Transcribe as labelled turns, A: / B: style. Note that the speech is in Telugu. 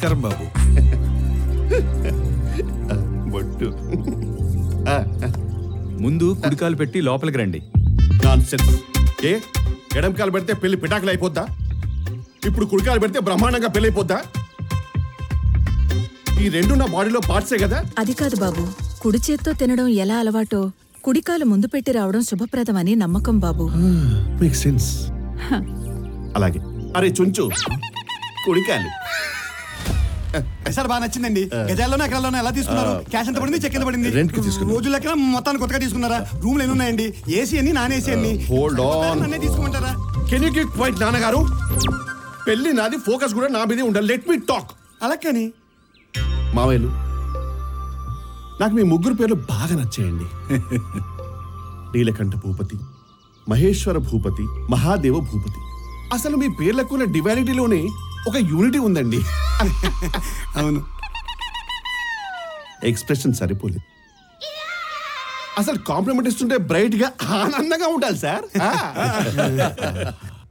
A: నమస్కారం బాబు.
B: బొట్టు.
C: ముందు కుడికాలు పెట్టి లోపలికి రండి.
B: నాన్సెన్స్. ఏ ఎడంకాలు పెడితే పెళ్లి పిటాకులు అయిపోద్దా? ఇప్పుడు కుడికాలు పెడితే బ్రహ్మాండంగా పెళ్లి అయిపోద్దా? ఈ రెండు నా బాడీలో పార్ట్సే కదా.
D: అది కాదు బాబు, కుడి చేత్తో తినడం ఎలా అలవాటో కుడికాలు ముందు పెట్టి రావడం శుభప్రదమని నమ్మకం బాబు.
B: Make sense. అలాగే. అరే చుంచు, కుడికాలు.
E: సార్ బాగా నచ్చిందండి. గజాల్లోనే ఎకరాల్లోనే ఎలా తీసుకున్నారు? క్యాష్ ఎంత పడింది, చెక్ ఎంత పడింది?
B: రెంట్కి తీసుకున్నాం.
E: రోజు లెక్కన మొత్తాన్ని కొత్తగా తీసుకున్నారా? రూమ్లు ఎన్ని ఉన్నాయండి? ఏసీ అన్ని, నాన్ ఏసీ అన్ని?
B: Hold on.
E: అన్నీ తీసుకోమంటారా?
B: కెన్ యూ కీప్ క్వైట్ నాన్నగారు? పెళ్లి నాది, ఫోకస్ కూడా నా మీదే ఉండాలి. Let me talk.
E: అలా కానీ
B: మావయ్యలు, నాకు మీ ముగ్గురు పేర్లు బాగా నచ్చాయండి. నీలకంఠ భూపతి, మహేశ్వర భూపతి, మహాదేవ భూపతి. అసలు మీ పేర్లకు ఉన్న డివైనిటీలోనే ఒక యూనిటీ ఉందండి.
E: అవును.
B: ఎక్స్ప్రెషన్ సరిపోలేదు. అసలు కాంప్లిమెంట్ ఇస్తుంటే బ్రైట్ గా ఆనందంగా ఉండాలి సార్.